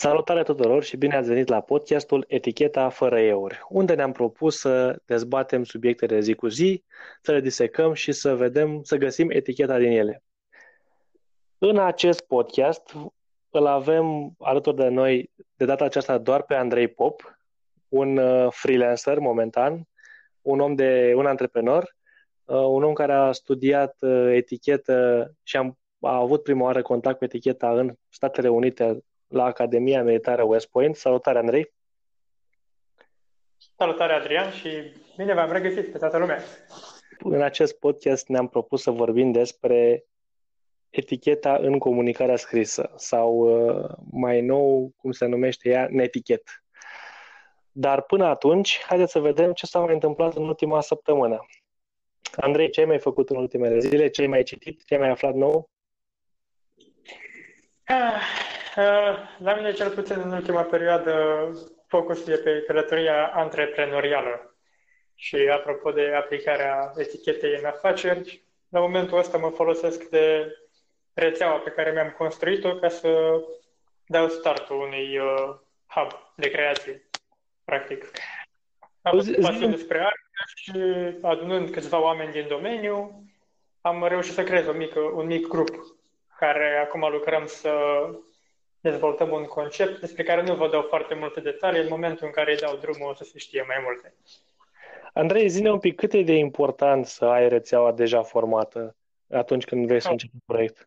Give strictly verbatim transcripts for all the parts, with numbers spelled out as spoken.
Salutare tuturor și bine ați venit la podcastul Eticheta fără euri, unde ne-am propus să dezbatem subiectele de zi cu zi, să le disecăm și să vedem, să găsim eticheta din ele. În acest podcast îl avem alături de noi de data aceasta doar pe Andrei Pop, un uh, freelancer momentan, un om de un antreprenor, uh, un om care a studiat uh, etichetă și am, a avut prima oară contact cu eticheta în Statele Unite la Academia Militară West Point. Salutare, Andrei! Salutare, Adrian, și bine v-am regăsit pe toată lumea. În acest podcast ne-am propus să vorbim despre eticheta în comunicarea scrisă sau mai nou, cum se numește ea, netichet. Dar până atunci, haideți să vedem ce s-a mai întâmplat în ultima săptămână. Andrei, ce ai mai făcut în ultimele zile? Ce ai mai citit? Ce ai mai aflat nou? Ah, uh, la mine, cel puțin în ultima perioadă, focusul e pe călătoria antreprenorială. Și apropo de aplicarea etichetei în afaceri, la momentul ăsta mă folosesc de rețeaua pe care mi-am construit-o ca să dau startul unui uh, hub de creație, practic. Am văzut pasiune despre artă și adunând câțiva oameni din domeniu, am reușit să creez o mică, un mic grup care acum lucrăm să dezvoltăm un concept despre care nu vă dau foarte multe detalii. În momentul în care îi dau drumul o să se știe mai multe. Andrei, zi-ne un pic cât e de important să ai rețeaua deja formată atunci când vrei să oh. începi un proiect.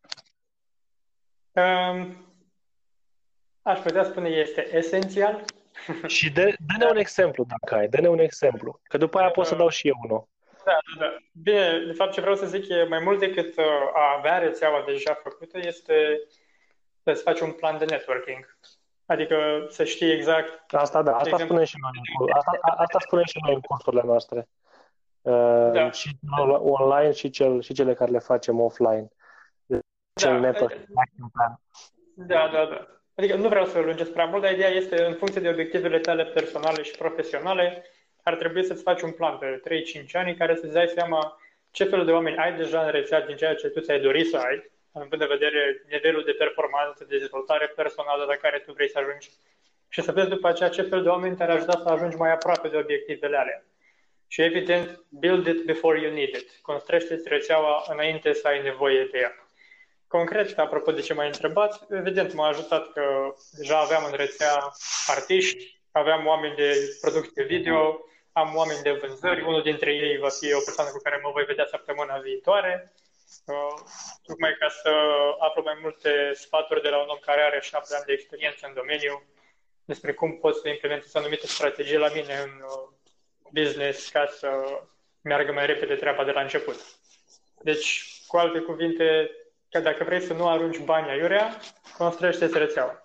Um, aș putea spune este esențial. Și dă, dă-ne un exemplu dacă ai, dă-ne un exemplu, că după aia pot să dau și eu unul. Da, da, da. Bine, de fapt ce vreau să zic e mai mult decât a avea rețeaua deja făcută, este să-ți faci un plan de networking. Adică să știi exact... Asta da, asta spune și noi, asta, asta spune și noi în cursurile noastre. Da. Și online și, cel, și cele care le facem offline. Cel da. networking. Da, da, da. Adică nu vreau să lungesc prea mult, dar ideea este în funcție de obiectivele tale personale și profesionale, ar trebui să-ți faci un plan pe trei cinci ani în care să-ți dai seama ce fel de oameni ai deja în rețea din ceea ce tu ți-ai dorit să ai, având în vedere nivelul de performanță, de dezvoltare personală la care tu vrei să ajungi și să vezi după aceea ce fel de oameni te-ar ajuta să ajungi mai aproape de obiectivele alea. Și evident, build it before you need it. Construiește-ți rețeaua înainte să ai nevoie de ea. Concret, apropo de ce m-ai întrebat, evident m-a ajutat că deja aveam în rețea artiști, aveam oameni de producție video, am oameni de vânzări, unul dintre ei va fi o persoană cu care mă voi vedea săptămâna viitoare, uh, tocmai ca să aflu mai multe sfaturi de la un om care are șapte ani de experiență în domeniu despre cum pot să implementez anumite strategii la mine în uh, business ca să meargă mai repede treaba de la început. Deci, cu alte cuvinte, că dacă vrei să nu arunci bani aiurea, construiește-ți rețeaua.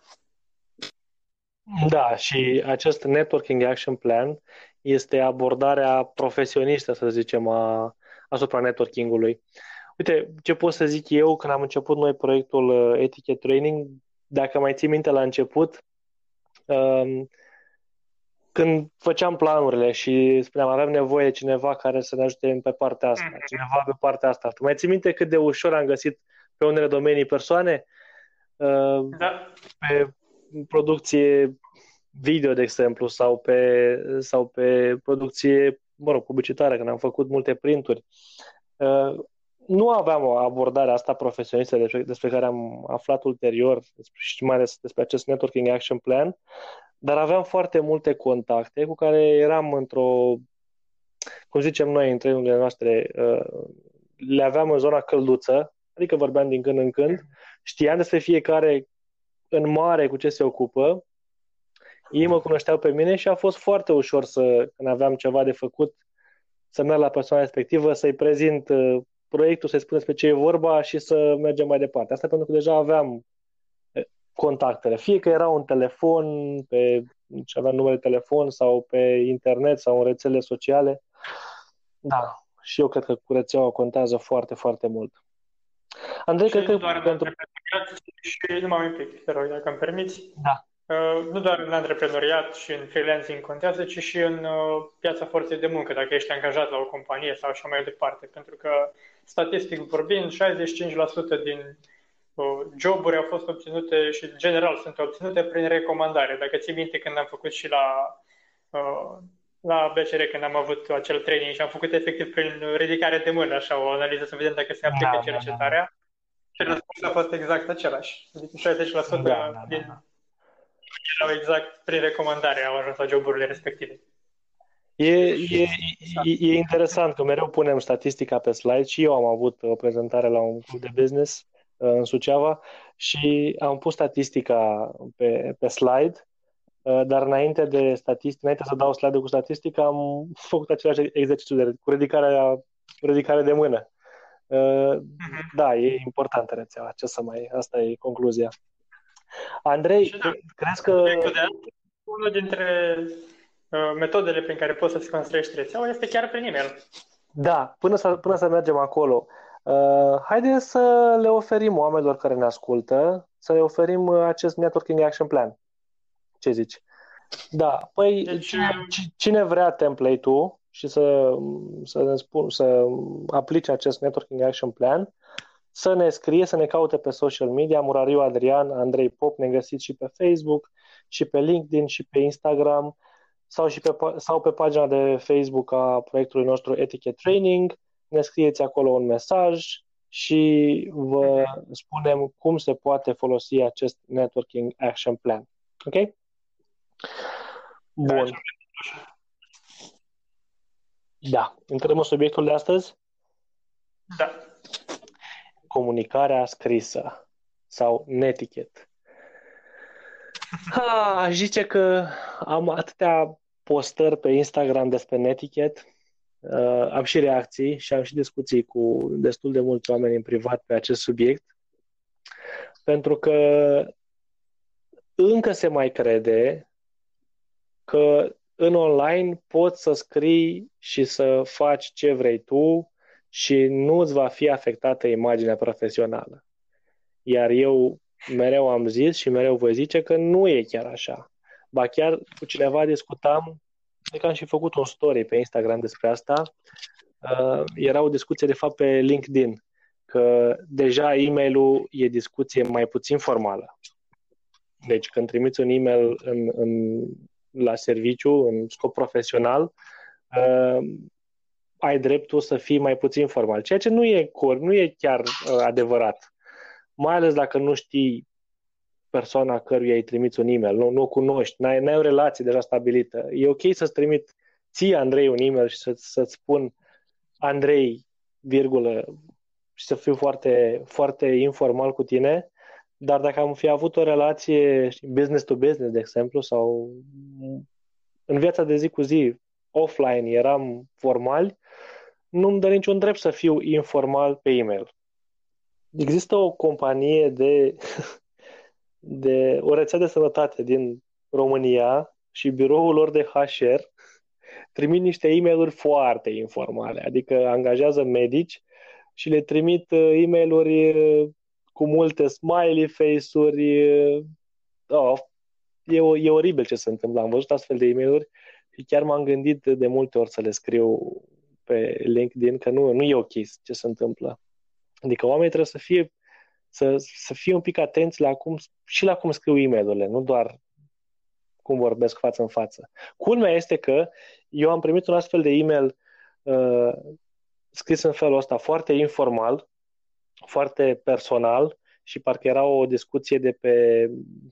Da, și acest Networking Action Plan este abordarea profesionistă, să zicem, a, asupra networking-ului. Uite, ce pot să zic eu când am început noi proiectul Etiquette Training, dacă mai ții minte la început, um, când făceam planurile și spuneam, avem nevoie de cineva care să ne ajute pe partea asta, mm-hmm. cineva pe partea asta. Tu mai ții minte cât de ușor am găsit pe unele domenii persoane? Uh, da. Pe producție video, de exemplu, sau pe, sau pe producție, mă rog, publicitară, când am făcut multe printuri. Uh, nu aveam o abordare asta profesionistă despre, despre care am aflat ulterior și mai ales despre acest Networking Action Plan, dar aveam foarte multe contacte cu care eram într-o, cum zicem noi în trenurile noastre, uh, le aveam în zona călduță, adică vorbeam din când în când, știam despre fiecare în mare cu ce se ocupă, ei mă cunoșteau pe mine și a fost foarte ușor să, când aveam ceva de făcut, să merg la persoana respectivă, să-i prezint uh, proiectul, să-i spun despre ce e vorba și să mergem mai departe. Asta pentru că deja aveam contactele. Fie că era un telefon, pe, și aveam numele de telefon sau pe internet sau în rețele sociale. Da, și eu cred că cu rețeaua contează foarte, foarte mult. Andrei, și cred că doar pentru... și nu m-am un pic, te rog, dacă îmi permiți. Da. Uh, nu doar în antreprenoriat și în freelancing contează, ci și în uh, piața forței de muncă, dacă ești angajat la o companie sau așa mai departe. Pentru că, statistic vorbind, șaizeci și cinci la sută din joburi au fost obținute și general sunt obținute prin recomandare. Dacă ții minte când am făcut și la, la B C R, când am avut acel training și am făcut efectiv prin ridicare de mână, așa, o analiză să vedem dacă se aplică Da, cercetarea, și răspunsul a fost exact același. Adică șaizeci la sută da, da, da, din da. erau exact prin recomandare au ajuns la joburile respective. E, e, e, e interesant că mereu punem statistica pe slide și eu am avut o prezentare la un club de business uh, în Suceava și am pus statistica pe, pe slide, uh, dar înainte de statistică, înainte să dau slide cu statistica, am făcut același exercițiu de, cu ridicarea, ridicare de mână. Uh, da, e importantă rețeaua, ce să mai, asta e concluzia. Andrei, Și da, crezi că... unul dintre uh, metodele prin care poți să-ți construiești rețeaua este chiar prin e-mail. Da, până să, până să mergem acolo, uh, haideți să le oferim oamenilor care ne ascultă, să le oferim uh, acest Networking Action Plan. Ce zici? Da, păi Deci, cine, cine vrea template-ul și să, să ne spun, să aplice acest Networking Action Plan, să ne scrie, să ne caute pe social media, Murariu Adrian, Andrei Pop, ne găsiți și pe Facebook, și pe LinkedIn, și pe Instagram, sau, și pe, sau pe pagina de Facebook a proiectului nostru Etiquette Training. Ne scrieți acolo un mesaj și vă spunem cum se poate folosi acest Networking Action Plan. Ok? Bun. Da. Intrăm în subiectul de astăzi? Da. Comunicarea scrisă sau netiquette. Ha, aș zice că am atâtea postări pe Instagram despre netiquette, uh, am și reacții și am și discuții cu destul de mulți oameni în privat pe acest subiect, pentru că încă se mai crede că în online poți să scrii și să faci ce vrei tu și nu îți va fi afectată imaginea profesională. Iar eu mereu am zis și mereu voi zice că nu e chiar așa. Ba chiar cu cineva discutam, cred că am și făcut un story pe Instagram despre asta, uh, era o discuție de fapt pe LinkedIn, că deja e-mailul e discuție mai puțin formală. Deci când trimiți un e-mail în, în, la serviciu, în scop profesional, uh, ai dreptul să fii mai puțin formal, ceea ce nu e, nu e chiar uh, adevărat. Mai ales dacă nu știi persoana căruia îi trimiți un e-mail, nu, nu o cunoști, n-ai, n-ai o relație deja stabilită. E ok să-ți trimit ție, Andrei, un e-mail și să, să-ți spun Andrei, virgulă, și să fiu foarte, foarte informal cu tine, dar dacă am fi avut o relație business to business, de exemplu, sau în viața de zi cu zi, offline, eram formali, nu-mi dă niciun drept să fiu informal pe e-mail. Există o companie de, de o rețea de sănătate din România și biroul lor de H R trimit niște e-mail-uri foarte informale, adică angajează medici și le trimit e-mail-uri cu multe smiley face-uri. Oh, e, e oribil ce se întâmplă. Am văzut astfel de e-mail-uri și chiar m-am gândit de multe ori să le scriu pe LinkedIn că nu, nu e ok ce se întâmplă. Adică oamenii trebuie să fie, să, să fie un pic atenți la cum, și la cum scriu e-mail-urile, nu doar cum vorbesc față în față. Culmea este că eu am primit un astfel de e-mail uh, scris în felul ăsta, foarte informal, foarte personal și parcă era o discuție de pe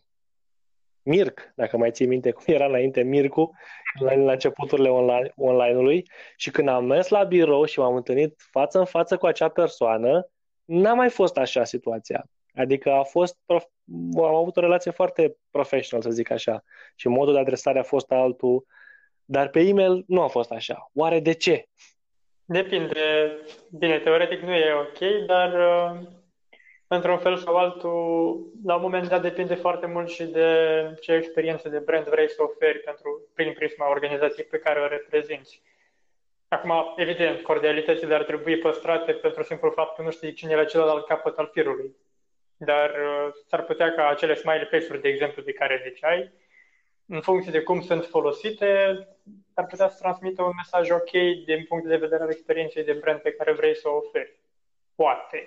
Mirc, dacă mai ții minte cum era înainte Mircu, la, la începuturile online, online-ului, și când am mers la birou și m-am întâlnit față în față cu acea persoană, n-a mai fost așa situația. Adică a fost, am avut o relație foarte professional, să zic așa, și modul de adresare a fost altul, dar pe e-mail nu a fost așa. Oare de ce? Depinde. Bine, teoretic nu e ok, dar uh, într-un fel sau altul, la un moment dat depinde foarte mult și de ce experiență de brand vrei să oferi pentru, prin prisma organizației pe care o reprezinți. Acum, evident, cordialitățile ar trebui păstrate pentru simplu fapt că nu știi cine e la celălalt capăt al firului. Dar uh, s-ar putea ca acele smiley face-uri, de exemplu, de care ziceai, în funcție de cum sunt folosite, ar putea să transmită un mesaj ok din punct de vedere al experienței de brand pe care vrei să o oferi. Poate.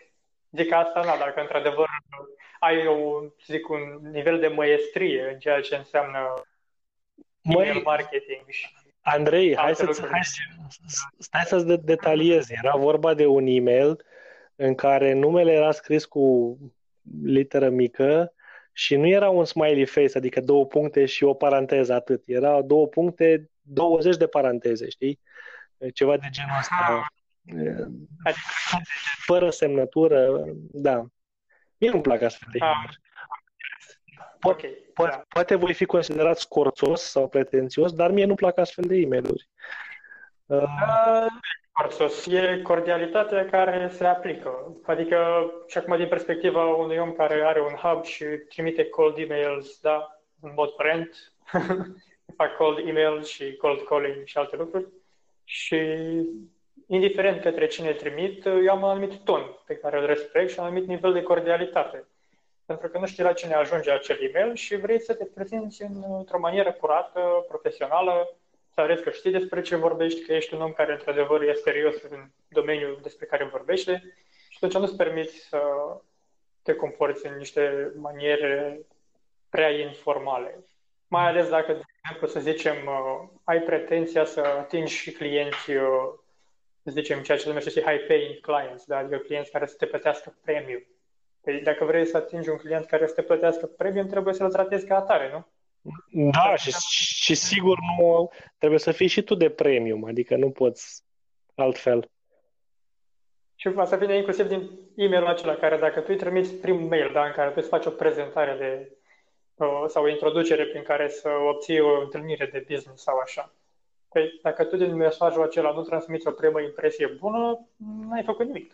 zic asta, da, dacă într-adevăr ai o, să zic, un nivel de măiestrie în ceea ce înseamnă email Măi, marketing și Andrei, hai alte să lucruri. hai, să- stai să-ți de- detaliez. Era vorba de un e-mail în care numele era scris cu literă mică și nu era un smiley face, adică două puncte și o paranteză atât. Era două puncte, douăzeci de paranteze, știi? Ceva de genul ăsta. Adică, Fără semnătură, da. Mie nu-mi plac astfel de ah, e-mail. ok, Po- po- da. poate voi fi considerat scorțos sau pretențios, dar mie nu-mi plac astfel de e-mailuri. Uh, Uh, Corsos, e cordialitatea care se aplică. Adică, și acum din perspectiva unui om care are un hub și trimite cold emails, da, în mod curent, fac cold email și cold calling și alte lucruri. Și indiferent către cine trimit, eu am un anumit ton pe care îl respect și un anumit nivel de cordialitate. Pentru că nu știi la cine ajunge acel e-mail și vrei să te prezinți într-o manieră curată, profesională, să arăți că știi despre ce vorbești, că ești un om care într-adevăr e serios în domeniul despre care vorbește și atunci nu-ți permiți să te comporți în niște maniere prea informale. Mai ales dacă, de exemplu, să zicem, uh, ai pretenția să atingi și clienți, uh, să zicem, ceea ce se numește și high-paying clients, da? Adică clienți care să te plătească premium. Păi dacă vrei să atingi un client care să te plătească premium, trebuie să-l tratezi ca atare, nu? da, și, și sigur nu trebuie să fii și tu de premium, adică nu poți altfel. Și asta vine inclusiv din e-mailul acela, care dacă tu îi trimiți primul mail, da, în care tu îți faci o prezentare de, uh, sau o introducere prin care să obții o întâlnire de business sau așa. Păi dacă tu din mesajul acela nu transmiți o primă impresie bună, n-ai făcut nimic.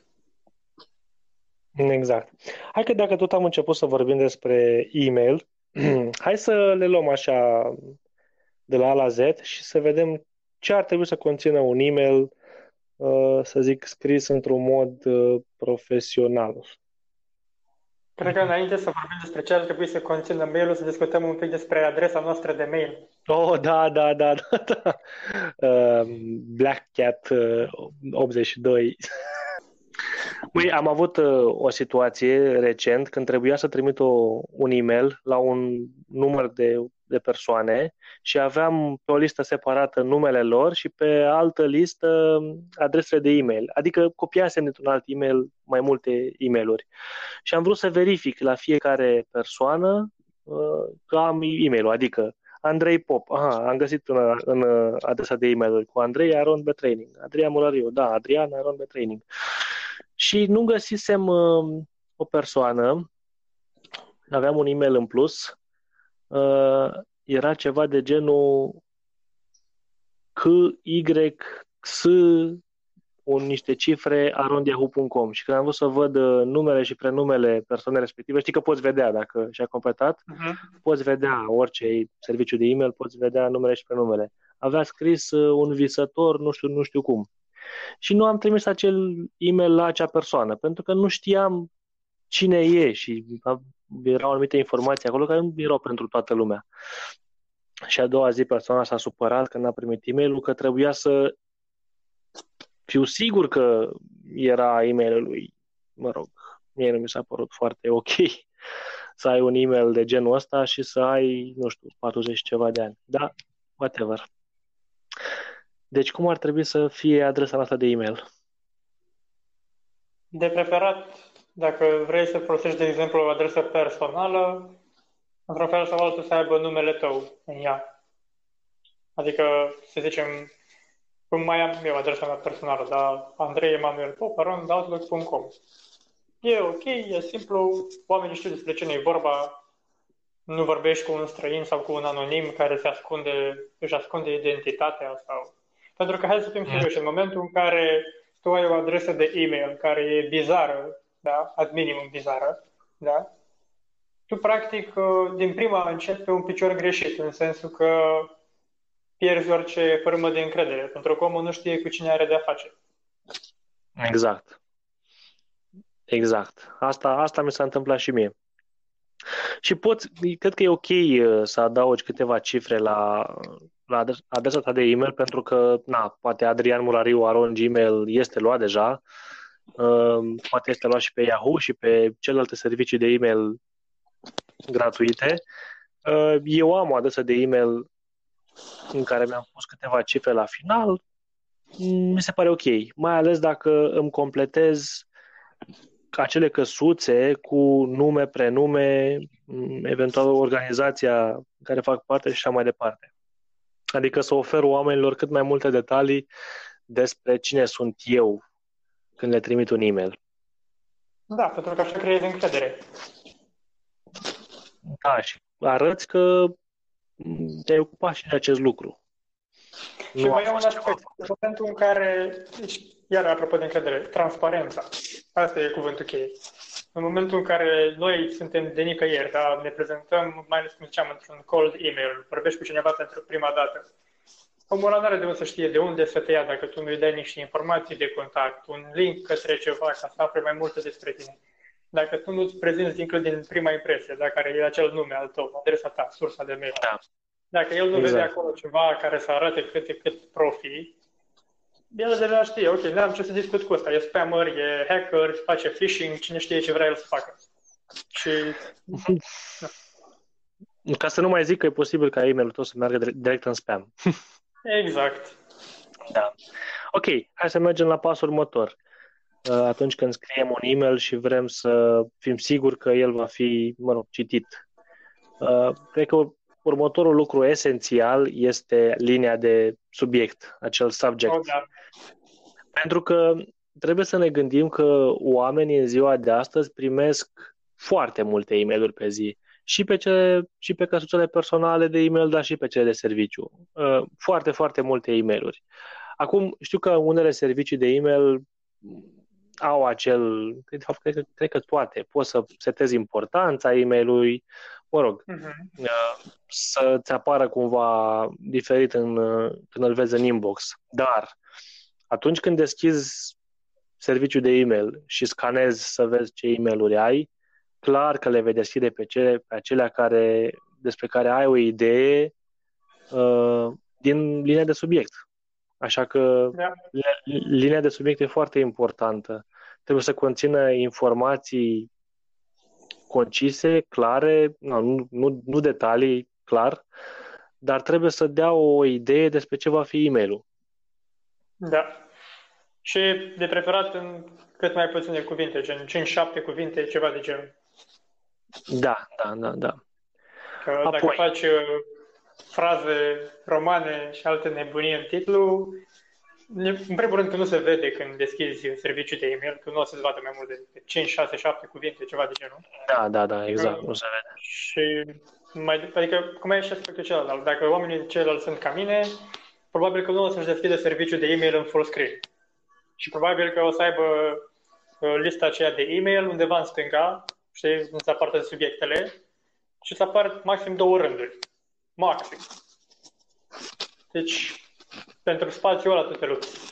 Exact. Hai că dacă tot am început să vorbim despre e-mail, hai să le luăm așa de la A la Z și să vedem ce ar trebui să conțină un e-mail, uh, să zic, scris într-un mod uh, profesional. Cred că înainte să vorbim despre ce ar trebui să conțină mail-ul, să discutăm un pic despre adresa noastră de mail. Oh, da, da, da, da, da. Uh, Black Cat uh, optzeci și doi. Măi, am avut uh, o situație recent când trebuia să trimit o, un e-mail la un număr de, de persoane și aveam pe o listă separată numele lor și pe altă listă adresele de e-mail. Adică copiasem dintr-un alt e-mail mai multe e-mailuri. Și am vrut să verific la fiecare persoană uh, că am e-mailul, adică Andrei Pop, aha, am găsit în, în adresa de e-mail cu Andrei Aron Betraining, Adrian Mulariu, da, Adrian Aron Betraining. Și nu găsisem uh, o persoană, aveam un e-mail în plus, uh, era ceva de genul C Y X un niște cifre arond yahoo punct com și când am vrut să văd uh, numele și prenumele persoanei respective, știi că poți vedea dacă și-a completat, uh-huh. Poți vedea orice serviciu de e-mail, poți vedea numele și prenumele. Avea scris uh, un visător, nu știu, nu știu cum. Și nu am trimis acel e-mail la acea persoană, pentru că nu știam cine e și erau anumite informații acolo care nu erau pentru toată lumea. Și a doua zi persoana s-a supărat că n-a primit e-mailul, că trebuia să fiu sigur că era e-mailul lui. Mă rog, mie nu mi s-a părut foarte ok să ai un e-mail de genul ăsta și să ai, nu știu, patruzeci ceva de ani. Da, whatever. Deci cum ar trebui să fie adresa noastră de e-mail? De preferat, dacă vrei să folosești, de exemplu, o adresă personală, într-un fel sau altul să aibă numele tău în ea. Adică, să zicem, cum mai am eu adresa mea personală, dar Andrei Emanuel Pop, arond outlook punct com. E ok, e simplu, oamenii știu despre cine e vorba, nu vorbești cu un străin sau cu un anonim care se ascunde, își ascunde identitatea sau... Pentru că hai să fim serioși, în momentul în care tu ai o adresă de e-mail care e bizară, da, ad minimum bizară, da, tu practic din prima începi pe un picior greșit, în sensul că pierzi orice formă de încredere, pentru că omul nu știe cu cine are de-a face. Exact. Exact. Asta, asta mi s-a întâmplat și mie. Și poți, cred că e ok să adaugi câteva cifre la, la adresa ta de e-mail, pentru că, na, poate Adrian Mulariu arond gmail este luat deja uh, poate este luat și pe Yahoo și pe celelalte servicii de e-mail gratuite. Uh, eu am o adresă de e-mail în care mi-am pus câteva cifre la final. Mi se pare ok, mai ales dacă îmi completez acele căsuțe cu nume, prenume, eventual organizația în care fac parte și așa mai departe. Adică să ofer oamenilor cât mai multe detalii despre cine sunt eu când le trimit un e-mail. Da, pentru că așa creezi încredere. Da, și arăți că te-ai ocupat și de acest lucru. Și mai e un aspect, în momentul în care, deci, iar apropo de încredere, transparența, asta e cuvântul cheie. În momentul în care noi suntem de nicăieri, da, ne prezentăm, mai ales cum ziceam, într-un cold email, vorbești cu cineva pentru prima dată, omul ăla nu are de unde să știe de unde să te ia dacă tu nu-i dai niște informații de contact, un link către ceva ca să afle mai multe despre tine. Dacă tu nu-ți prezinți dincolo din prima impresie, da, care e acel nume al tău, adresa ta, sursa de mail. Da. Dacă el nu exact. vede acolo ceva care să arate cât cât profi, el deja știe, ok, n-am ce să discut cu ăsta, e spammer, e hacker, face phishing, cine știe ce vrea el să facă. Și... Ca să nu mai zic că e posibil ca e-mailul tău să meargă direct în spam. Exact. Da. Ok, hai să mergem la pasul următor. Atunci când scriem un e-mail și vrem să fim siguri că el va fi, mă rog, citit. Cred că următorul lucru esențial este linia de subiect, acel subject. Oh, da. Pentru că trebuie să ne gândim că oamenii în ziua de astăzi primesc foarte multe e-mail-uri pe zi. Și pe, cele, și pe căsuțele personale de e-mail, dar și pe cele de serviciu. Foarte, foarte multe e-mail-uri. Acum, știu că unele servicii de e-mail au acel, de fapt, cred că, cred că toate. Poți să setezi importanța e-mail-ului, mă rog, uh-huh. să-ți apară cumva diferit în, când îl vezi în inbox. Dar atunci când deschizi serviciul de e-mail și scanezi să vezi ce e-mail-uri ai, clar că le vei deschide pe, cele, pe acelea care, despre care ai o idee uh, din linia de subiect. Așa că da. linia de subiect e foarte importantă. Trebuie să conțină informații concise, clare, nu, nu, nu detalii, clar, dar trebuie să dea o idee despre ce va fi e-mailul. Da. Și de preferat în cât mai puține cuvinte, gen cinci șapte cuvinte, ceva de genul. Da, da, da, da. Că Apoi. Dacă faci uh, fraze romane și alte nebunii în titlu, în primul rând că nu se vede când deschizi serviciul de e-mail, că nu o să-ți vadă mai mult de cinci șase șapte cuvinte, ceva de genul. Da, da, da, exact, nu se vede. Și mai, adică, cum e și aspectul celălalt, dacă oamenii ceilalți sunt ca mine, probabil că nu o să-și deschidă serviciul de e-mail în full screen. Și probabil că o să aibă uh, lista aceea de e-mail undeva în stânga, știi, în partea de subiectele, și să apar maxim două rânduri. Maxim. Deci, pentru spațiul ăla tu te lupți.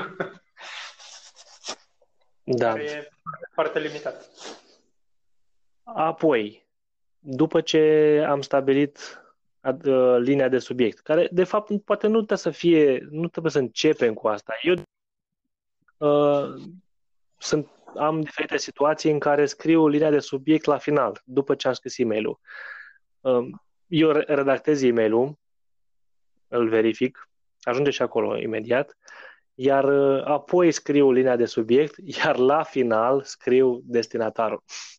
Da. Care e foarte limitat. Apoi, după ce am stabilit uh, linia de subiect, care de fapt poate nu trebuie să fie, nu trebuie să începem cu asta. Eu uh, sunt, am diferite situații în care scriu linia de subiect la final, după ce am scris e-mail-ul. Uh, eu redactez e-mail-ul, îl verific, ajunge și acolo imediat, iar uh, apoi scriu linia de subiect, iar la final scriu destinatarul.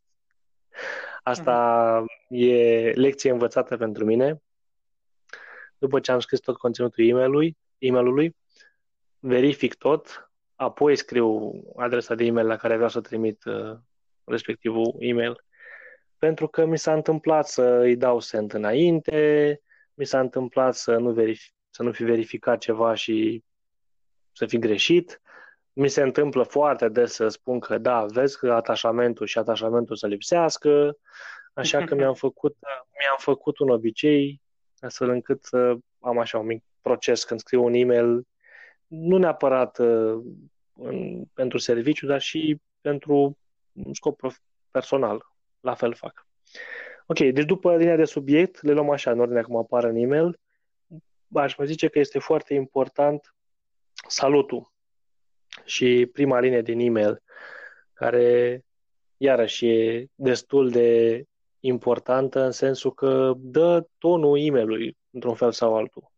Asta uh-huh. e lecție învățată pentru mine. După ce am scris tot conținutul e-mail-ului, e-mail-ului, verific tot, apoi scriu adresa de e-mail la care vreau să trimit uh, respectivul e-mail. Pentru că mi s-a întâmplat să îi dau send înainte, mi s-a întâmplat să nu, verific, să nu fi verificat ceva și să fi greșit. Mi se întâmplă foarte des să spun că da, vezi că atașamentul și atașamentul să lipsească, așa că mi-am făcut, mi-am făcut un obicei astfel încât să am așa un mic proces când scriu un e-mail, nu neapărat uh, în, pentru serviciu, dar și pentru un scop personal. La fel fac. Ok, deci după linia de subiect, le luăm așa, în ordine cum apar în e-mail, aș mai zice că este foarte important salutul și prima linie din e-mail. care iarăși e destul de importantă în sensul că dă tonul e-mail-ului într-un fel sau altul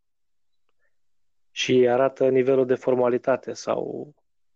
și arată nivelul de formalitate sau...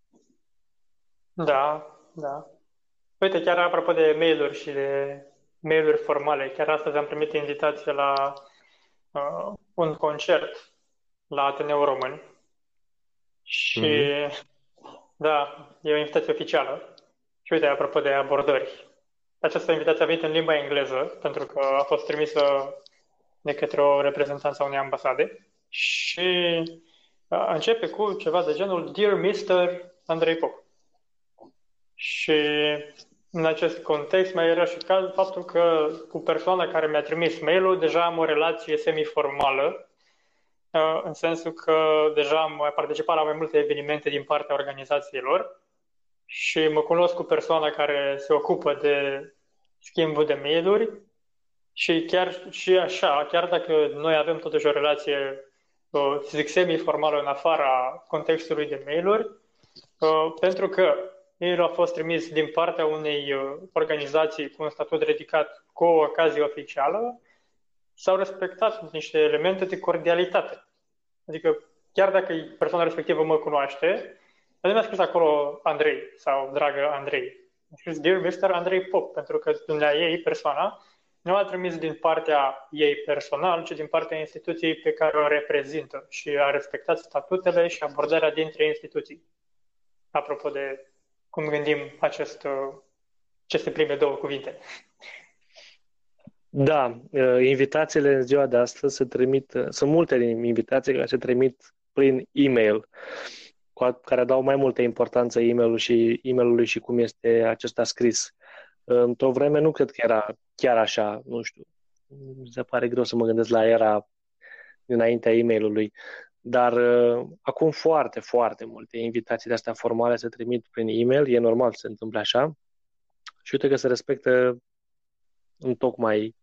Da, da. Uite, chiar apropo de mail-uri și de mail-uri formale, chiar astăzi am primit invitație la uh, un concert la Ateneul Român și, Mhm. da, e o invitație oficială. Și uite, apropo de abordări, această invitație a venit în limba engleză, pentru că a fost trimisă de către o reprezentanță a unei ambasade și uh, începe cu ceva de genul Dear mister Andrei Pop. Și în acest context mai era și caz faptul că cu persoana care mi-a trimis mail-ul deja am o relație semiformală, uh, în sensul că deja am mai participat la mai multe evenimente din partea organizațiilor și mă cunosc cu persoana care se ocupă de schimbul de mail-uri și chiar și așa, chiar dacă noi avem totuși o relație, uh, să zic, semi-formală în afara contextului de mail-uri, uh, pentru că mail-ul a fost trimis din partea unei uh, organizații cu un statut ridicat cu o ocazie oficială, s-au respectat niște elemente de cordialitate. Adică, chiar dacă persoana respectivă mă cunoaște, nu mi-a scris acolo Andrei sau dragă Andrei. A scris Dear mister Andrei Pop, pentru că dumnea ei, persoana, nu a trimis din partea ei personal, ci din partea instituției pe care o reprezintă și a respectat statutele și abordarea dintre instituții. Apropo de cum gândim acest, aceste prime două cuvinte. Da, uh, invitațiile în ziua de astăzi se trimit, uh, sunt multe din invitații care se trimit prin e-mail, cu a- care dau mai multă importanță e-mail-ului și, e-mail-ului și cum este acesta scris. Uh, Într-o vreme nu cred că era chiar așa, nu știu, mi se pare greu să mă gândesc la era dinaintea e-mail-ului, dar uh, acum foarte, foarte multe invitații de astea formale se trimit prin e-mail, e normal să se întâmple așa și uite că se respectă întocmai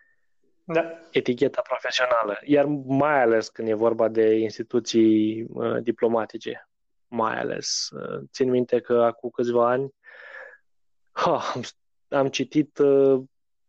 Da. eticheta profesională, iar mai ales când e vorba de instituții uh, diplomatice, mai ales. Uh, țin minte că acum câțiva ani ha, am, am citit, uh,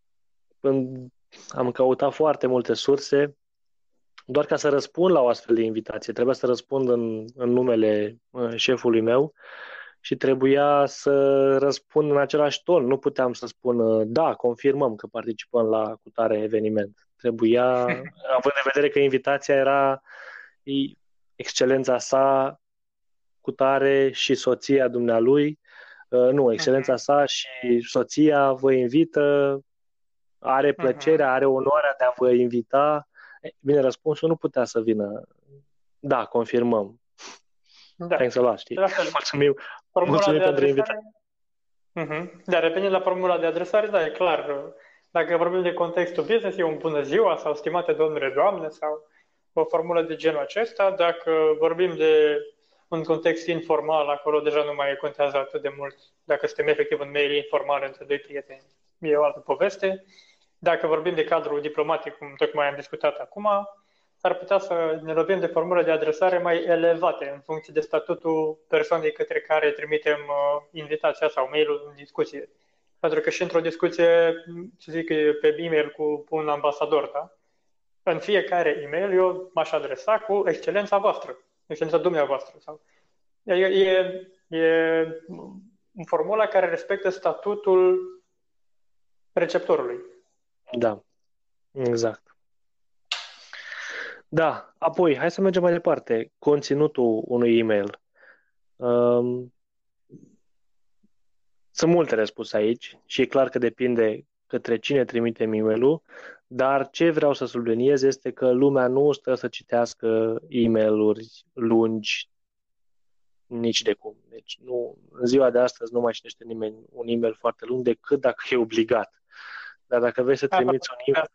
în, am căutat foarte multe surse doar ca să răspund la o astfel de invitație. Trebuia să răspund în, în numele uh, șefului meu și trebuia să răspund în același ton. Nu puteam să spun, uh, da, confirmăm că participăm la cutare eveniment. Trebuia, având în vedere că invitația era i- excelența sa, cutare și soția dumnealui, uh, nu, excelența Uh-huh. sa și soția vă invită, are Uh-huh. plăcerea, are onoarea de a vă invita. E, Bine, răspunsul nu putea să vină, da, confirmăm. Da. Thanks a lot, știi? La fel. Mulțumim, Formula mulțumim de pentru invitație. adresare. Uh-huh. Dar revenind la formula de adresare, da, e clar. Dacă vorbim de contextul business, e un bună ziua sau stimate domnule, doamne, sau o formulă de genul acesta. Dacă vorbim de un context informal, acolo deja nu mai contează atât de mult dacă suntem efectiv în mail informal între doi prieteni. E o altă poveste. Dacă vorbim de cadrul diplomatic, cum tocmai am discutat acum, s-ar putea să ne lovim de formule de adresare mai elevate în funcție de statutul persoanei către care trimitem uh, invitația sau mail-ul în discuție. Pentru că și într-o discuție, să zic, pe e-mail cu un ambasador, da? În fiecare e-mail eu m-aș adresa cu excelența voastră, excelența dumneavoastră. Sau... E, e, e formula care respectă statutul receptorului. Da, exact. Da, apoi, hai să mergem mai departe. Conținutul unui e-mail. Um, sunt multe de spus aici și e clar că depinde către cine trimitem e-mailul, dar ce vreau să subliniez este că lumea nu stă să citească e-mailuri lungi nici de cum. Deci nu, în ziua de astăzi nu mai citește nimeni un e-mail foarte lung decât dacă e obligat. Dar dacă vrei să trimiți un e-mail...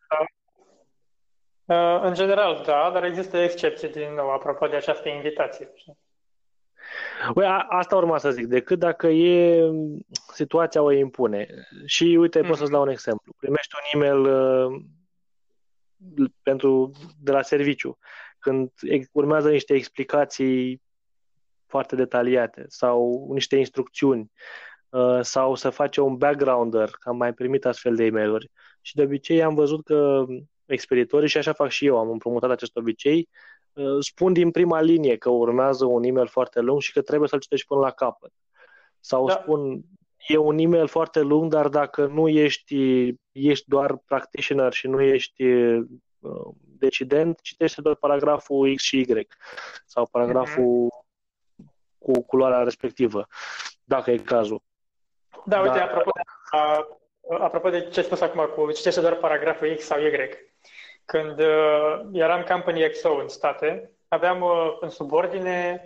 În general, da, dar există excepții din nou apropo de această invitație. Băi, a, asta urma să zic, decât dacă e situația o impune. Și uite, pot să-ți dau un exemplu. Primești un e-mail uh, pentru, de la serviciu, când urmează niște explicații foarte detaliate sau niște instrucțiuni uh, sau să face un backgrounder, că am mai primit astfel de e-mail-uri. Și de obicei am văzut că expeditorii, și așa fac și eu, am împrumutat acest obicei, uh, spun din prima linie că urmează un e-mail foarte lung și că trebuie să-l citești până la capăt. Sau Da, spun, e un e-mail foarte lung, dar dacă nu ești, ești doar practitioner și nu ești uh, decident, citește doar paragraful X și Y sau mhm. paragraful cu culoarea respectivă, dacă e cazul. Da, uite, Dar, apropo de, a, apropo de ce ai spus acum cu citește doar paragraful X sau Y, când uh, eram Company X O în state, aveam uh, în subordine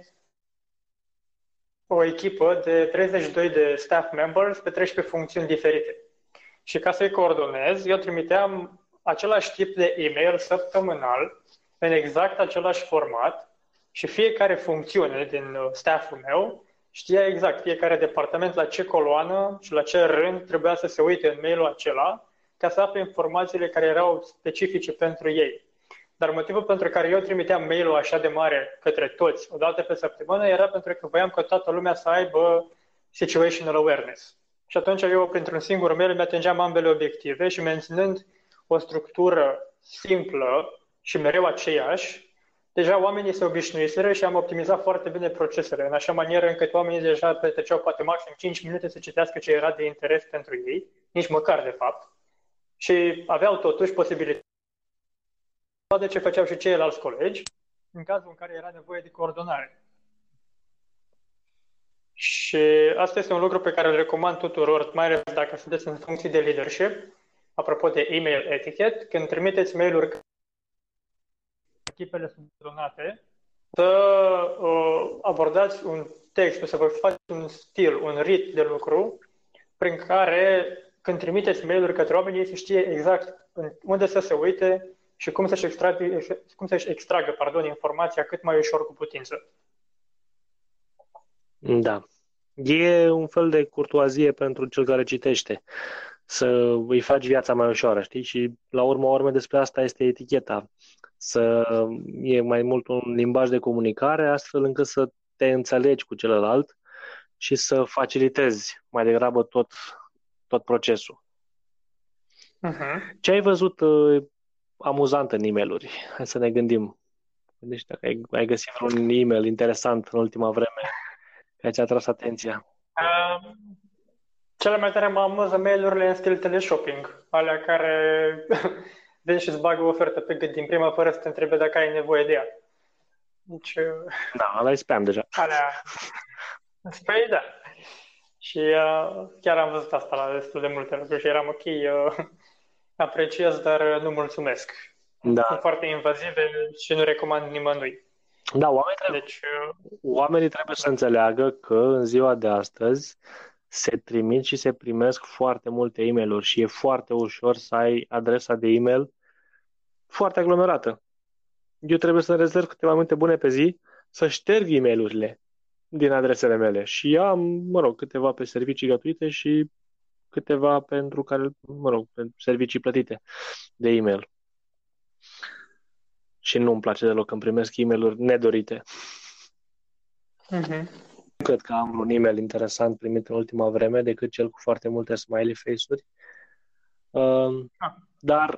o echipă de treizeci și doi de staff members pe treisprezece funcțiuni diferite. Și ca să-i coordonez, eu trimiteam același tip de e-mail săptămânal, în exact același format, și fiecare funcțiune din uh, stafful meu știa exact fiecare departament la ce coloană și la ce rând trebuia să se uite în mailul acela ca să afle informațiile care erau specifice pentru ei. Dar motivul pentru care eu trimiteam mail-ul așa de mare către toți, o dată pe săptămână, era pentru că voiam ca toată lumea să aibă situational awareness. Și atunci eu, printr-un singur mail, mi-atingeam ambele obiective și menținând o structură simplă și mereu aceeași, deja oamenii se obișnuiseră și am optimizat foarte bine procesele, în așa manieră încât oamenii deja petreceau poate maxim cinci minute să citească ce era de interes pentru ei, nici măcar de fapt, și aveau totuși posibilitatea de ce făceau și ceilalți colegi, în cazul în care era nevoie de coordonare. Și asta este un lucru pe care îl recomand tuturor, mai ales dacă sunteți în funcții de leadership, apropo de email etiquette, când trimiteți mail-uri echipele subordonate, să uh, abordați un text, să vă faceți un stil, un rit de lucru, prin care, când trimiteți mail-uri către oameni, ei să știe exact unde să se uite și cum să-și extragă, cum să-și extragă pardon, informația cât mai ușor cu putință. da, e un fel de curtoazie pentru cel care citește, să îi faci viața mai ușoară, știi? Și la urma urmei despre asta este eticheta, să e mai mult un limbaj de comunicare, astfel încât să te înțelegi cu celălalt și să facilitezi mai degrabă tot, tot procesul. Uh-huh. Ce ai văzut uh, amuzant în e-mail-uri? Hai să ne gândim. Gândește dacă ai, ai găsit un e-mail interesant în ultima vreme care ți-a tras atenția. Uh, cele mai tare mă amuză mail-urile în stil teleshopping, alea care vin și îți bagă o ofertă pe gât din prima fără să te întrebe dacă ai nevoie de ea. Deci, uh, Da, ăla e spam deja. alea... Păi da. Și uh, chiar am văzut asta la destul de multe lucruri și eram ok, uh, apreciez, dar uh, nu mulțumesc. Sunt Da, foarte invazive și nu recomand nimănui. da, oamenii trebuie, Deci, uh, oamenii trebuie să înțeleagă că în ziua de astăzi se trimit și se primesc foarte multe e-mail-uri și e foarte ușor să ai adresa de e-mail foarte aglomerată. Eu trebuie să rezerv câteva minute bune pe zi să șterg e-mail-urile din adresele mele și am, mă rog, câteva pe servicii gratuite și câteva pentru care, mă rog, pentru servicii plătite de e-mail. Și nu îmi place deloc când primesc e-mail-uri nedorite. uh-huh. Nu cred că am un e-mail interesant primit în ultima vreme decât cel cu foarte multe smiley face-uri. Uh, ah. dar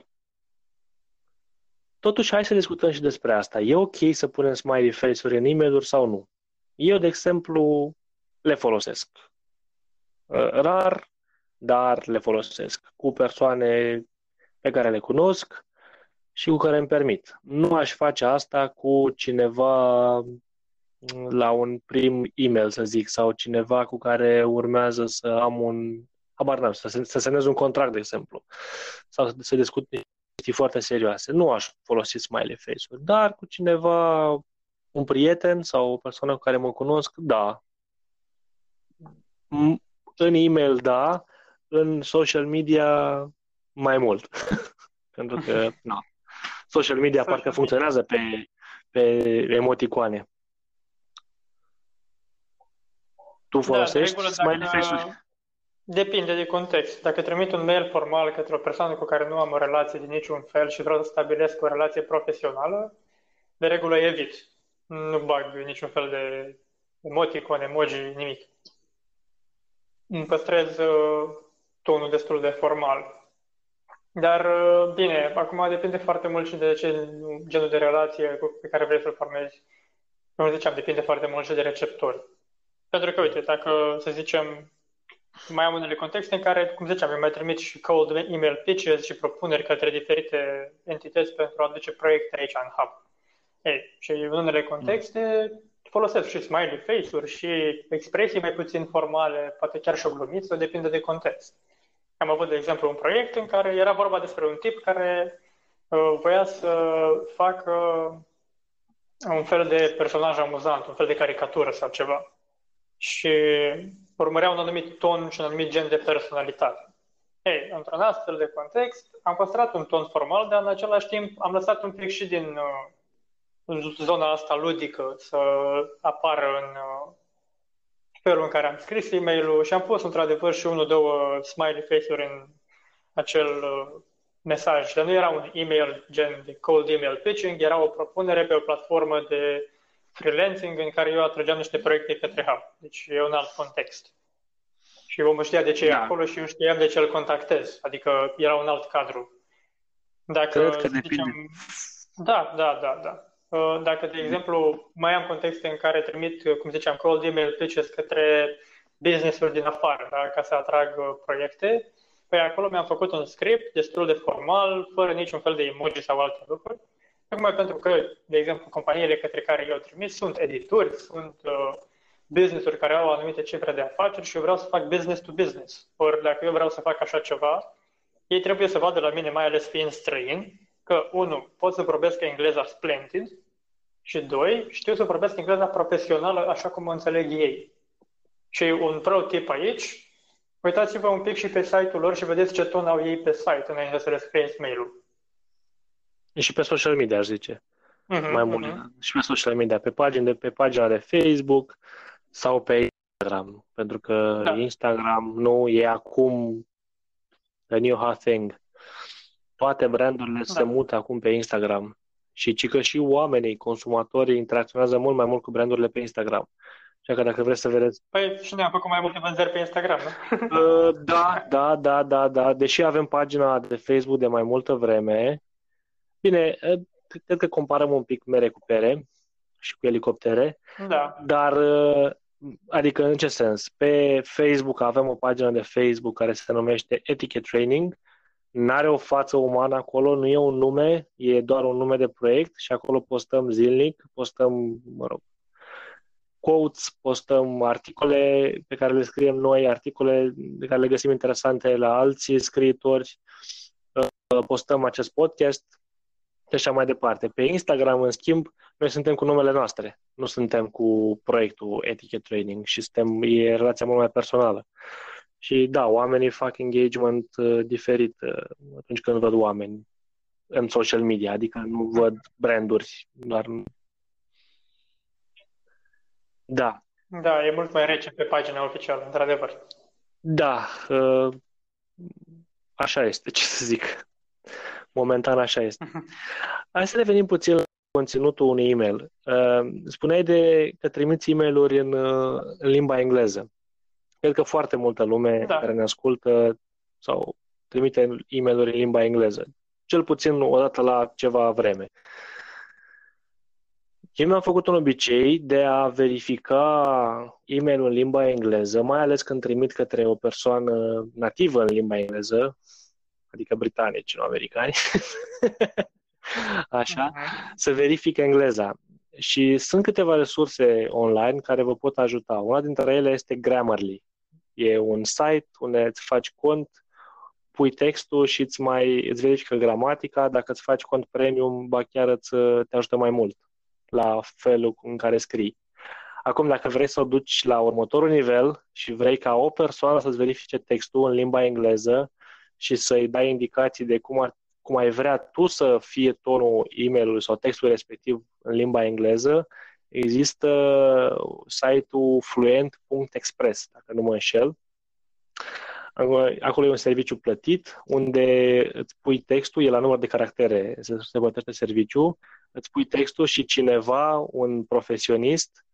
totuși hai să discutăm și despre asta. E ok să punem smiley face-uri în e-mail-uri sau nu? Eu, de exemplu, le folosesc. Uh, rar, dar le folosesc cu persoane pe care le cunosc și cu care îmi permit. Nu aș face asta cu cineva la un prim e-mail, să zic, sau cineva cu care urmează să am un, habar n-am, să, să semnez un contract, de exemplu, sau să, să discut chestii foarte serioase. Nu aș folosi smiley face-uri, dar cu cineva, un prieten sau o persoană cu care mă cunosc, da. În e-mail, da. În social media, mai mult. Pentru că, nu. Social media Social parcă funcționează pe, pe emoticoane. Tu folosești da, smiley face-uri? Depinde de context. Dacă trimit un mail formal către o persoană cu care nu am o relație de niciun fel și vreau să stabilesc o relație profesională, de regulă evit. Nu bag niciun fel de emoticon, emoji, nimic. îmi păstrez uh, tonul destul de formal. Dar, uh, bine, acum depinde foarte mult și de ce genul de relație cu- pe care vrei să-l formezi. Cum ziceam, depinde foarte mult și de receptori. Pentru că, uite, dacă, să zicem, mai am unele contexte în care, cum ziceam, eu mai trimit și cold email pitches și propuneri către diferite entități pentru a aduce proiecte aici în hub. Ei, și în unele contexte folosesc și smiley face-uri și expresii mai puțin formale, poate chiar și o glumiță, depinde de context. Am avut, de exemplu, un proiect în care era vorba despre un tip care uh, voia să facă un fel de personaj amuzant, un fel de caricatură sau ceva. Și urmărea un anumit ton și un anumit gen de personalitate. Ei, într-un astfel de context, am păstrat un ton formal, dar în același timp am lăsat un pic și din uh, zona asta ludică să apară în uh, felul în care am scris e-mail-ul și am pus într-adevăr și unul, două smiley face-uri în acel uh, mesaj. Dar nu era un e-mail gen de cold email pitching, era o propunere pe o platformă de freelancing în care eu atrăgeam niște proiecte către hub. Deci e un alt context. Și omul știa de ce da. e acolo și eu știam de ce îl contactez. Adică era un alt cadru. Dacă, Cred că zicem, depinde. Da, da, da, da. Dacă, de exemplu, mai am contexte în care trimit, cum ziceam, cold email pitches către business-uri din afară, da, ca să atrag proiecte, păi acolo mi-am făcut un script destul de formal, fără niciun fel de emoji sau alte lucruri. Tocmai pentru că, de exemplu, companiile către care eu trimis sunt edituri, sunt uh, business-uri care au anumite cifre de afaceri și eu vreau să fac business to business. Ori dacă eu vreau să fac așa ceva, ei trebuie să vadă la mine, mai ales fiind străini, că, unu, pot să vorbesc engleza splendid și, doi, știu să vorbesc engleza profesională așa cum o înțeleg ei. Și un pro tip aici, uitați-vă un pic și pe site-ul lor și vedeți ce ton au ei pe site înainte să le scrieți mail-ul. Și pe social media, aș zice. Uh-huh, Mai mult. uh-huh. Și pe social media, pe pagini de pe pagina de Facebook sau pe Instagram. Pentru că da. Instagram nu e acum the new hot thing. Toate brandurile da. se mută acum pe Instagram. Și ci că și oamenii, consumatorii, interacționează mult mai mult cu brandurile pe Instagram. Așa că dacă vreți să vedeți... Păi și noi am făcut mai multe vânzări pe Instagram, nu? Uh, da, da, da, da, da. Deși avem pagina de Facebook de mai multă vreme, bine, cred că comparăm un pic mere cu pere și cu elicoptere, da. Dar, adică în ce sens? Pe Facebook avem o pagină de Facebook care se numește Etiquette Training, n-are o față umană acolo, nu e un nume, e doar un nume de proiect și acolo postăm zilnic, postăm, mă rog, quotes, postăm articole pe care le scriem noi, articole de care le găsim interesante la alții scriitori, postăm acest podcast și așa mai departe. Pe Instagram, în schimb, noi suntem cu numele noastre, nu suntem cu proiectul Etiquette Training și suntem, e relația mult mai personală. Și da, oamenii fac engagement uh, diferit uh, atunci când văd oameni în social media, adică nu văd branduri, doar... Da. Da, e mult mai rece pe pagina oficială, într-adevăr. Da, uh, așa este, ce să zic. Momentan așa este. Hai să revenim puțin la conținutul unui e-mail. Uh, spuneai de că trimiți e-mail-uri în, uh, în limba engleză. Cred că foarte multă lume da. care ne ascultă sau trimite e-mail-uri în limba engleză. Cel puțin o dată la ceva vreme. Eu mi-am făcut un obicei de a verifica e-mail-ul în limba engleză, mai ales când trimit către o persoană nativă în limba engleză, adică britanici, nu americani, așa, uh-huh. să verific engleza. Și sunt câteva resurse online care vă pot ajuta. Una dintre ele este Grammarly. E un site unde îți faci cont, pui textul și îți mai îți verifică gramatica. Dacă îți faci cont premium, ba chiar îți, te ajută mai mult la felul în care scrii. Acum, dacă vrei să o duci la următorul nivel și vrei ca o persoană să-ți verifice textul în limba engleză și să-i dai indicații de cum, ar, cum ai vrea tu să fie tonul e-mailului sau textul respectiv în limba engleză, există site-ul fluent punct express, dacă nu mă înșel. Acolo e un serviciu plătit unde îți pui textul, e la număr de caractere, se, se plătește serviciu, îți pui textul și cineva, un profesionist,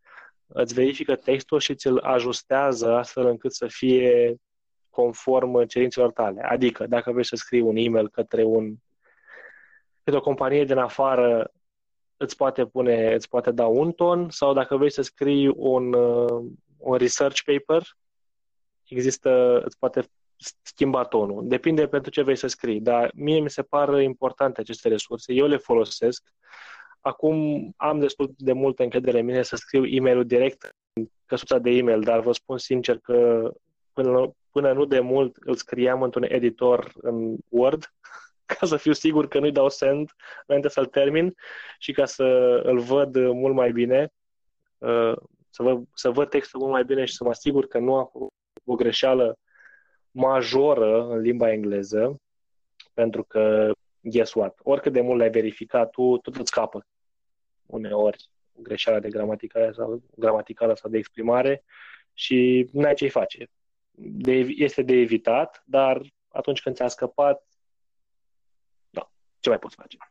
îți verifică textul și ți-l ajustează astfel încât să fie conform cerințelor tale. Adică, dacă vrei să scrii un e-mail către, un, către o companie din afară, îți poate pune, îți poate da un ton, sau dacă vrei să scrii un, un research paper, există, îți poate schimba tonul. Depinde pentru ce vrei să scrii, dar mie mi se par importante aceste resurse, eu le folosesc. Acum am destul de multă încredere în mine să scriu e-mail-ul direct în căsuța de e-mail, dar vă spun sincer că până, până nu de mult îl scriam într-un editor în Word, ca să fiu sigur că nu-i dau send înainte să-l termin și ca să îl văd mult mai bine, să văd, să văd textul mult mai bine și să mă asigur că nu am făcut o greșeală majoră în limba engleză, pentru că, guess what, oricât de mult l-ai verificat tu, tot îți scapă uneori greșeala de gramaticală sau, gramaticală sau de exprimare și n-ai ce-i face. De, este de evitat, dar atunci când ți-a scăpat, da, ce mai poți face?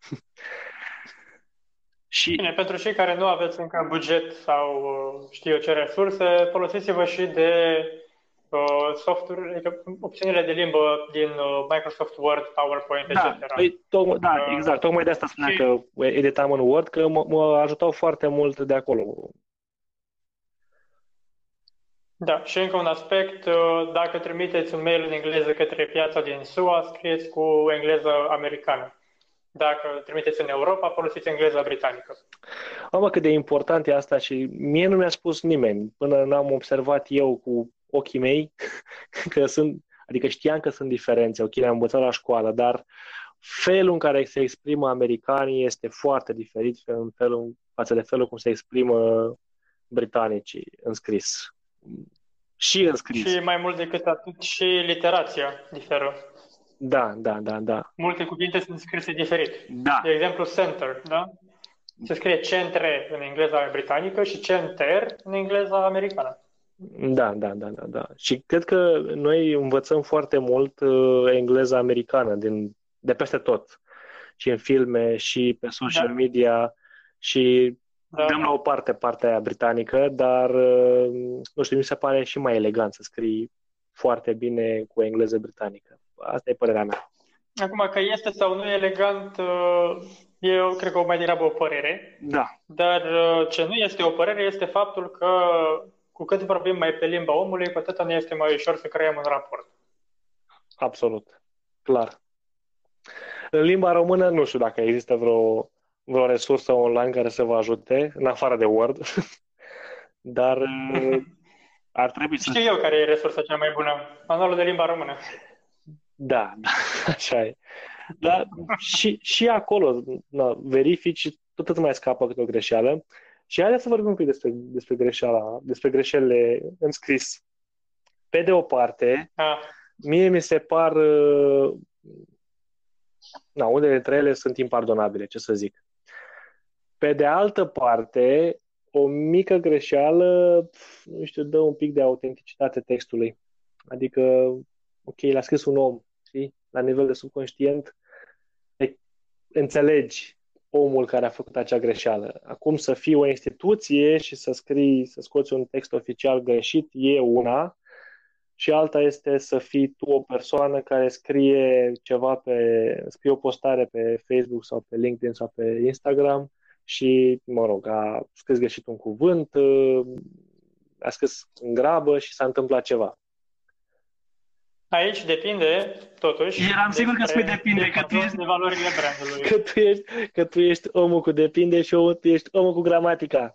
Și... Bine, pentru cei care nu aveți încă buget sau știu eu ce resurse, folosiți-vă și de uh, software, adică opțiunile de limbă din uh, Microsoft Word, PowerPoint, da, et cetera. Păi, tocmai, da, uh, exact. Tocmai de asta spuneam și... că editam în Word, că mă, mă ajutau foarte mult de acolo. Da, și încă un aspect, dacă trimiteți un mail în engleză către piața din S U A, scrieți cu engleză americană. Dacă trimiteți în Europa, folosiți engleza britanică. Mamă, cât de important e asta și mie nu mi-a spus nimeni, până n-am observat eu cu ochii mei, că sunt, adică știam că sunt diferențe, ok, le-am învățat la școală, dar felul în care se exprimă americanii este foarte diferit în felul, față de felul cum se exprimă britanicii în scris. Și în scris. Și mai mult decât atât, și literația diferă. Da, da, da, da. Multe cuvinte sunt scrise diferit. Da. De exemplu, center, da? Se scrie centre în engleza britanică și center în engleza americană. Da, da, da, da, da. Și cred că noi învățăm foarte mult uh, engleza americană din, de peste tot. Și în filme, și pe social da. media, și da. Dăm la o parte partea aia britanică, dar, uh, nu știu, mi se pare și mai elegant să scrii foarte bine cu engleză britanică. Asta e părerea mea. Acum, că este sau nu elegant, eu cred că o mai degrabă o părere. Da. Dar ce nu este o părere este faptul că cu cât vorbim mai pe limba omului, cu atât ne este mai ușor să creăm un raport. Absolut. Clar. În limba română nu știu dacă există vreo, vreo resursă online care să vă ajute, în afară de Word. Dar ar trebui să... Știu eu care e resursa cea mai bună. Manualul de limba română. Da, așa e. Dar și, și acolo na, verifici și tot mai scapă câte o greșeală. Și haideți să vorbim un pic despre, despre greșeala, despre greșelile în scris. Pe de o parte, ah. mie mi se par na, unele dintre ele sunt impardonabile, ce să zic. Pe de altă parte, o mică greșeală, nu știu, dă un pic de autenticitate textului. Adică, ok, l-a scris un om, știi? La nivel de subconștient, înțelegi omul care a făcut acea greșeală. Acum să fii o instituție și să scrii, să scoți un text oficial greșit e una, și alta este să fii tu o persoană care scrie ceva pe, scrie o postare pe Facebook sau pe LinkedIn sau pe Instagram și, mă rog, a scris greșit un cuvânt, a scris în grabă și s-a întâmplat ceva. Aici depinde, totuși, eram sigur că spui depinde, de că tu ești de valorile brandului. Că tu ești, că tu ești omul cu depinde și tu ești omul cu gramatica.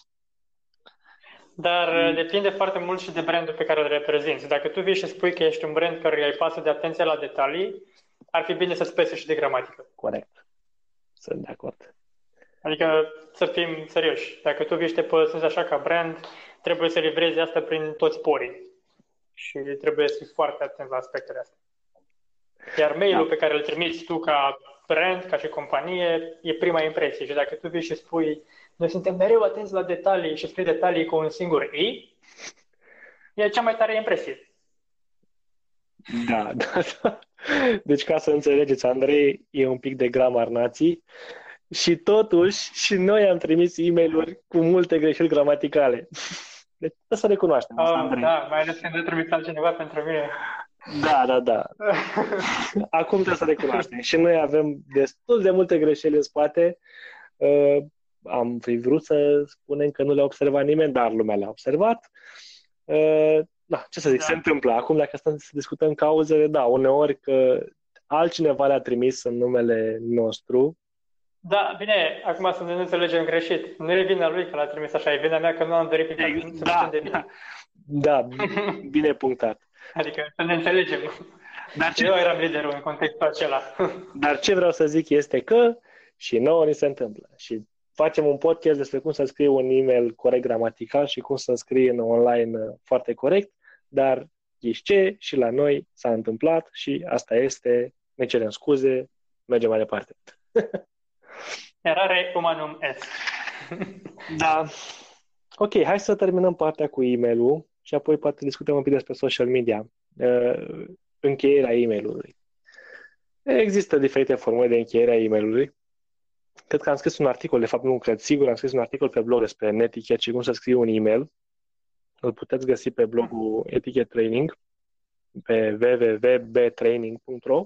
Dar depinde foarte mult și de brandul pe care îl reprezinți. Dacă tu vii și spui că ești un brand care îi pasă de atenție la detalii, ar fi bine să-ți pese și de gramatică. Corect. Sunt de acord. Adică să fim serioși. Dacă tu vii și te păsezi așa ca brand, trebuie să livrezi asta prin toți porii. Și trebuie să fii foarte atent la aspectele astea. Iar mail-ul da. pe care îl trimiți tu ca brand, ca și companie, e prima impresie. Și dacă tu vii și spui, noi suntem mereu atenți la detalii și scrii detalii cu un singur i, e cea mai tare impresie. Da, da, da. Deci ca să înțelegeți, Andrei e un pic de gramar nații Și totuși, și noi am trimis e-mail-uri cu multe greșeli gramaticale. Deci trebuie să recunoaștem asta, Oh, Andrei. da, mai ales când a trimis altcineva pentru mine. Da, da, da. Acum trebuie să recunoaștem. Și noi avem destul de multe greșeli în spate. Uh, am fi vrut să spunem că nu le-a observat nimeni, dar lumea le-a observat. Uh, da, ce să zic, Da. se întâmplă. Acum, dacă stăm să discutăm cauzele, da, uneori că altcineva le-a trimis în numele nostru. Da, bine, acum să ne nu înțelegem greșit. Nu e vina lui că l-a trimis așa, e vina mea că nu am verificat suficient Da, de bine. da, bine punctat. Adică să ne înțelegem. Dar ce, Eu eram liderul în contextul acela. dar ce vreau să zic este că și nouă ni se întâmplă. Și facem un podcast despre cum să scrii un e-mail corect gramatical și cum să scrii în online foarte corect, dar ghiși ce? Și la noi s-a întâmplat și asta este, ne cerem scuze, mergem mai departe. Erare humanum est. Da. Ok, hai să terminăm partea cu e-mail-ul și apoi poate discutăm un pic despre social media. Uh, încheierea e-mail-ului. Există diferite forme de încheiere a e-mail-ului. Cred că am scris un articol, de fapt nu cred, sigur, am scris un articol pe blog despre Netiquette și cum să scrii un e-mail. Îl puteți găsi pe blogul Etiquette Training, pe w w w punct b training punct r o.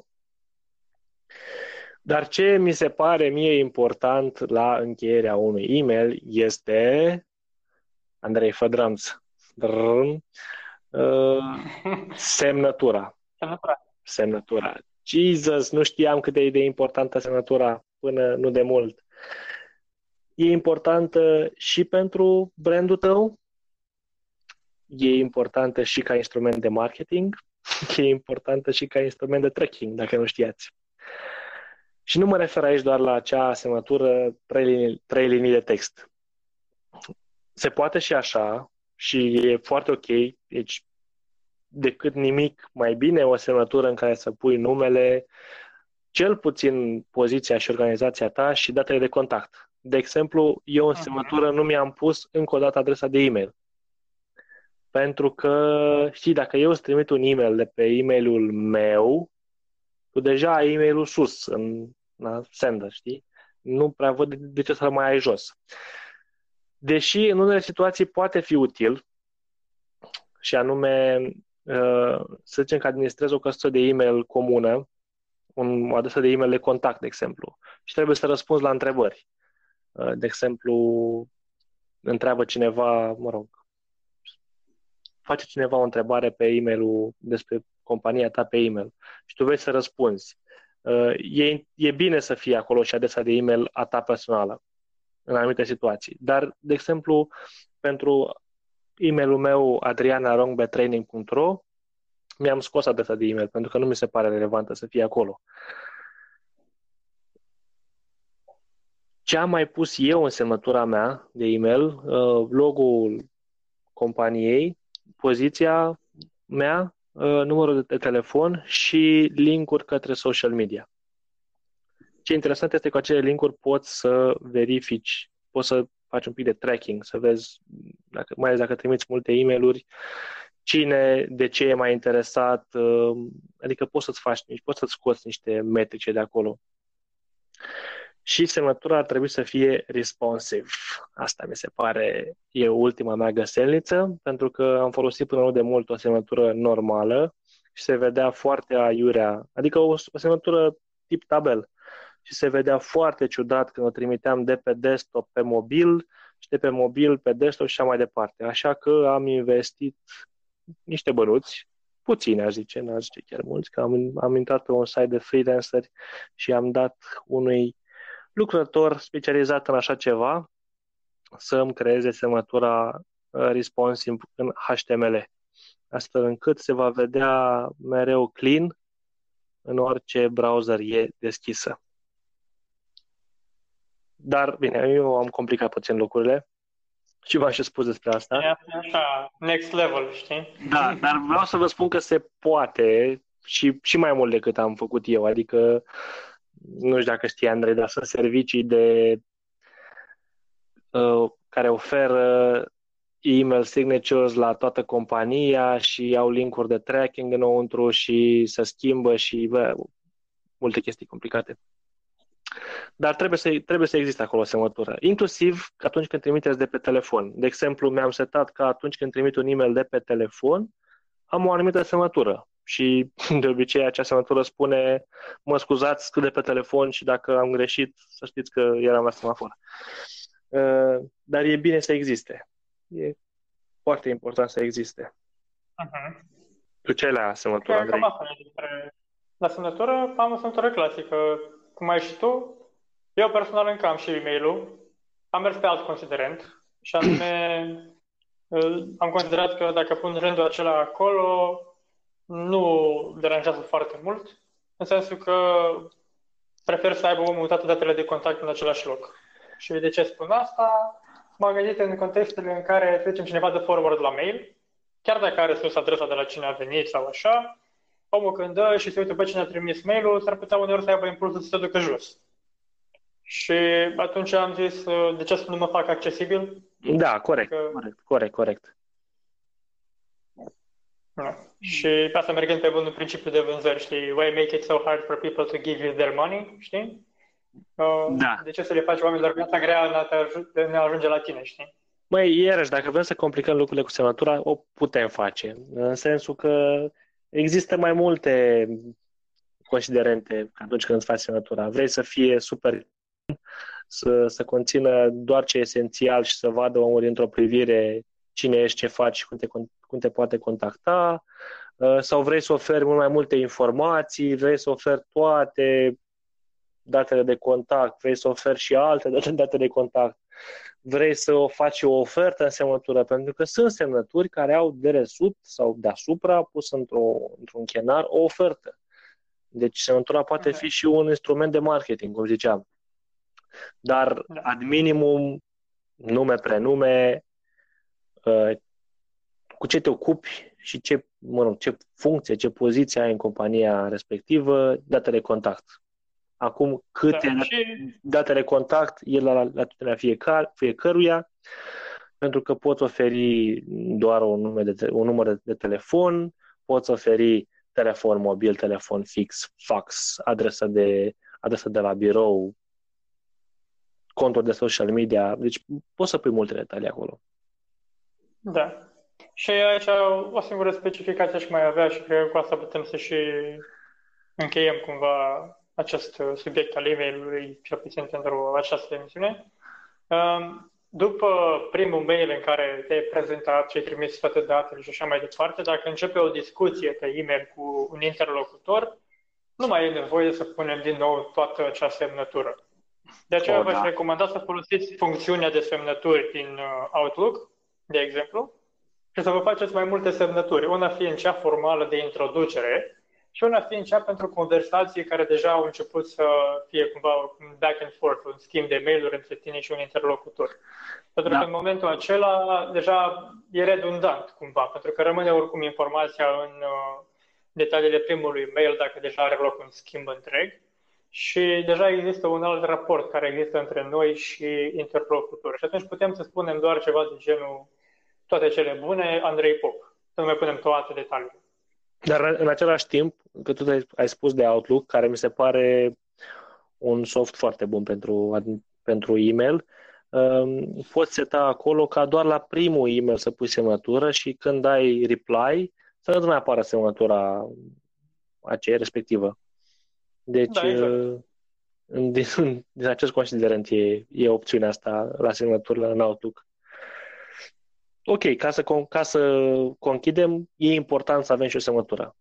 Dar ce mi se pare mie important la încheierea unui e-mail este, Andrei, fă drămț, drâm, uh, semnătura. Semnătura. Semnătura. Jesus, nu știam cât de, de importantă semnătura până nu de mult. E importantă și pentru brandul tău, e importantă și ca instrument de marketing, e importantă și ca instrument de tracking, dacă nu știați. Și nu mă refer aici doar la acea semnătură trei linii, trei linii de text. Se poate și așa și e foarte ok, deci decât nimic mai bine o semnătură în care să pui numele, cel puțin poziția și organizația ta și datele de contact. De exemplu, eu în semnătură nu mi-am pus încă o dată adresa de e-mail. Pentru că, știi, dacă eu îți trimit un e-mail de pe e-mailul meu, tu deja ai e-mailul sus, în la sender, știi? Nu prea văd de ce să-l mai ai jos. Deși în unele situații poate fi util, și anume, să zicem că administrezi o căsuță de e-mail comună, o adresă de e-mail de contact, de exemplu, și trebuie să răspunzi la întrebări. De exemplu, întreabă cineva, mă rog, face cineva o întrebare pe e-mailul despre compania ta pe e-mail și tu vrei să răspunzi. E, e bine să fie acolo și adresa de e-mail a ta personală în anumite situații. Dar, de exemplu, pentru e-mailul meu adrian arond b training punct r o mi-am scos adresa de e-mail pentru că nu mi se pare relevantă să fie acolo. Ce am mai pus eu în semnătura mea de e-mail, logo-ul companiei, poziția mea, numărul de telefon și link-uri către social media. Ce interesant este că acele link-uri poți să verifici, poți să faci un pic de tracking, să vezi, dacă, mai ales dacă trimiți multe e-mail-uri, cine, de ce e mai interesat, adică poți să-ți faci, poți să-ți scoți niște metrice de acolo. Și semnătura ar trebui să fie responsive. Asta mi se pare, e ultima mea găselniță, pentru că am folosit până nu de mult o semnătură normală și se vedea foarte aiurea, adică o, o semnătură tip tabel. Și se vedea foarte ciudat când o trimiteam de pe desktop pe mobil și de pe mobil pe desktop și așa mai departe. Așa că am investit niște bănuți, puține aș zice, n-aș zice chiar mulți, că am, am intrat pe un site de freelanceri și am dat unui lucrător specializat în așa ceva să îmi creeze semnătura responsive în H T M L, astfel încât se va vedea mereu clean în orice browser e deschisă. Dar, bine, eu am complicat puțin lucrurile și v-am și spus despre asta. E așa, next level, știi? Da, dar vreau să vă spun că se poate și, și mai mult decât am făcut eu. Adică, nu știu dacă știi, Andrei, dar sunt servicii de uh, care oferă email signatures la toată compania și au link-uri de tracking înăuntru și se schimbă și bă, multe chestii complicate. Dar trebuie să, trebuie să existe acolo o semnătură. Inclusiv atunci când trimiteți de pe telefon. De exemplu, mi-am setat că atunci când trimit un e-mail de pe telefon, am o anumită semnătură. Și de obicei acea semnătură spune: mă scuzați de pe telefon și dacă am greșit, să știți că eram la semafor. Uh, Dar e bine să existe. E foarte important să existe. Uh-huh. Tu ce la semnătură, Cred că Andrei? cam asta e despre... La semnătură am o semnătură clasică, cum ai și tu. Eu personal încă am și e-mail-ul. Am mers pe alt considerent și anume îl- am considerat că dacă pun rândul acela acolo, nu deranjează foarte mult, în sensul că prefer să aibă omul toate datele de contact în același loc. Și de ce spun asta? M-am gândit în contextele în care, să zicem, cineva dă forward la mail, chiar dacă are sus adresa de la cine a venit sau așa, omul când dă și se uită pe cine a trimis mail-ul, s-ar putea uneori să aibă impulsul să se ducă jos. Și atunci am zis, de ce să nu mă fac accesibil? Da, corect, Că, corect, corect, corect. nu. Și pe asta mergând pe bunul principiu de vânzări, știi? Why make it so hard for people to give you their money, știi? Uh, Da. De ce să le faci oamenilor viața grea în a te aj- de a ajunge la tine, știi? Măi, iarăși, dacă vrem să complicăm lucrurile cu semnătura, o putem face. În sensul că există mai multe considerente atunci când îți faci semnătura. Vrei să fie super, să, să conțină doar ce e esențial și să vadă omul dintr-o privire cine ești, ce faci, cum te, cum te poate contacta, sau vrei să oferi mult mai multe informații, vrei să oferi toate datele de contact, vrei să oferi și alte date de contact, vrei să o faci o ofertă în semnătură, pentru că sunt semnături care au de desubt sau deasupra pus într-o, într-un chenar o ofertă. Deci semnătura poate fi și un instrument de marketing, cum ziceam. Dar Da. ad minimum, nume, prenume, cu ce te ocupi și ce, mă rog, ce funcție, ce poziție ai în compania respectivă, date de contact. Acum, câte Da, și... date de contact e la latitudinea fiecare, fiecăruia, pentru că poți oferi doar un număr de, un număr de, de telefon, poți oferi telefon mobil, telefon fix, fax, adresă de, adresă de la birou, conturi de social media, deci poți să pui multe detalii acolo. Da. Și aici o singură specificație aș mai avea și cred că cu asta putem să și încheiem cumva acest subiect al e-mail-ului, cel puțin pentru această emisiune. După primul mail în care te-ai prezentat și ai trimis toate datele și așa mai departe, dacă începe o discuție pe e-mail cu un interlocutor, nu mai e nevoie să punem din nou toată acea semnătură. De aceea Oh, v-aș da. recomanda să folosiți funcțiunea de semnături din Outlook, de exemplu, și să vă faceți mai multe semnături. Una fiind cea formală de introducere și una fiind cea pentru conversații care deja au început să fie cumva un back and forth, un schimb de mail-uri între tine și un interlocutor. Pentru Da. că în momentul acela deja e redundant cumva, pentru că rămâne oricum informația în uh, detaliile primului mail dacă deja are loc un schimb întreg. Și deja există un alt raport care există între noi și interlocutor. Și atunci putem să spunem doar ceva de genul toate cele bune, Andrei Pop. Să nu mai punem toate detaliile. Dar în același timp, că tu ai spus de Outlook, care mi se pare un soft foarte bun pentru, pentru e-mail, um, poți seta acolo ca doar la primul e-mail să pui semnătură și când ai reply să nu mai apară semnătura aceea respectivă. Deci, Da, exact. din, din acest considerent e, e opțiunea asta la semnăturile în Outlook. Ok, ca să, ca să conchidem, e important să avem și o semnătură.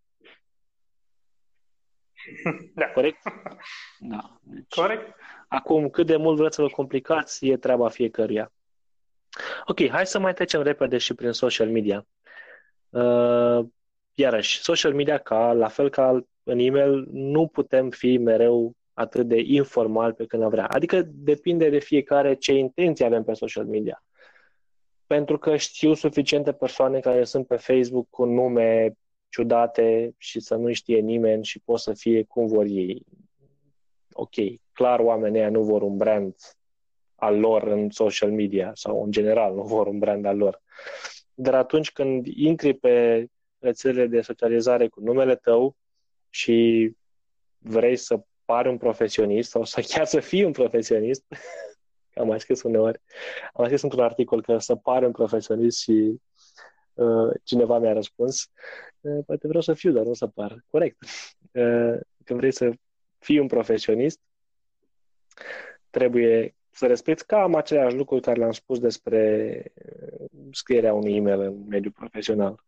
Da. Corect? Da. Deci, Corect. acum, cât de mult vreți să vă complicați, e treaba fiecăruia. Ok, hai să mai trecem repede și prin social media. Uh, iarăși, social media, ca, la fel ca în e-mail, nu putem fi mereu atât de informal pe când vrea. Adică depinde de fiecare ce intenții avem pe social media. Pentru că știu suficiente persoane care sunt pe Facebook cu nume ciudate și să nu știe nimeni și pot să fie cum vor ei. Ok, clar oamenii ăia nu vor un brand al lor în social media sau în general nu vor un brand al lor. Dar atunci când intri pe rețelele de socializare cu numele tău și vrei să pari un profesionist sau să chiar să fii un profesionist. Am mai scris uneori. Am mai scris într-un articol că să pari un profesionist și uh, cineva mi-a răspuns. Uh, poate vreau să fiu, dar nu să par. Corect. Uh, când vrei să fii un profesionist, trebuie să respecti cam aceleași lucruri care le-am spus despre scrierea unui e-mail în mediul profesional.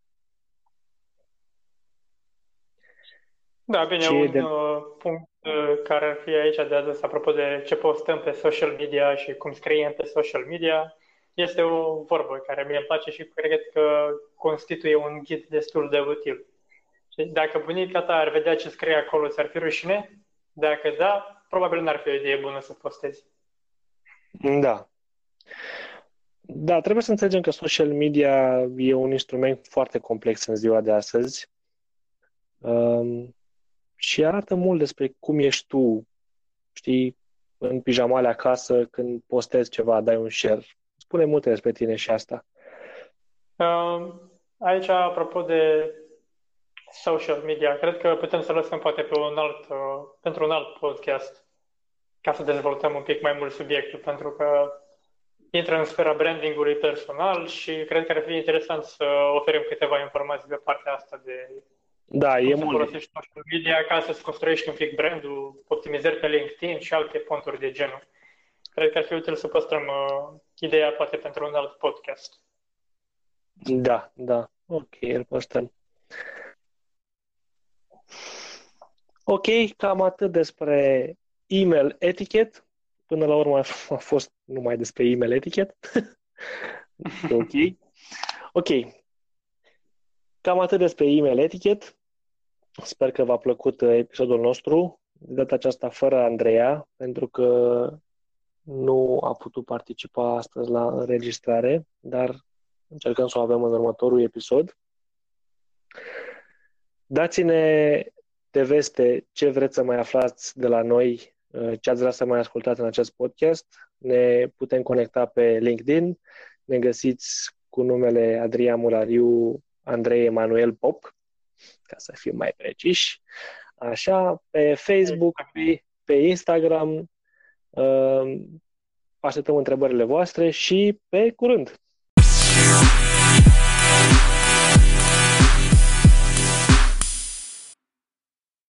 Da, bine, Ce un de... uh, punct uh, care ar fi aici de adus, apropo de ce postăm pe social media și cum scriem pe social media, este o vorbă care mie îmi place și cred că constituie un ghid destul de util. Și dacă bunica ta ar vedea ce scrie acolo, ți-ar fi rușine? Dacă da, probabil n-ar fi o idee bună să postezi. Da. Da, trebuie să înțelegem că social media e un instrument foarte complex în ziua de astăzi. Um, și arată mult despre cum ești tu, știi, în pijamale acasă, când postezi ceva, dai un share. Spune multe despre tine și asta. Uh, aici, apropo de social media, cred că putem să lăsăm poate pe un alt, uh, pentru un alt podcast ca să dezvoltăm un pic mai mult subiectul, pentru că intră în sfera brandingului personal și cred că ar fi interesant să oferim câteva informații pe partea asta de Da, cum e să mult. folosești social media ca să-ți construiești un pic brandul, optimizări pe LinkedIn și alte ponturi de genul. Cred că ar fi util să păstrăm uh, ideea poate pentru un alt podcast. Da, da. Ok, îl păstrăm. Ok, cam atât despre email etiquette. Până la urmă a fost numai despre email etiquette. Ok. Ok. Cam atât despre email etiquette. Sper că v-a plăcut episodul nostru. De data aceasta fără Andreea, pentru că nu a putut participa astăzi la înregistrare, dar încercăm să o avem în următorul episod. Dați-ne de veste ce vreți să mai aflați de la noi, ce ați vrea să mai ascultați în acest podcast. Ne putem conecta pe LinkedIn. Ne găsiți cu numele Adrian Murariu, Andrei Emanuel Pop, ca să fim mai preciși. Așa, pe Facebook, pe, pe Instagram. Așteptăm întrebările voastre și pe curând!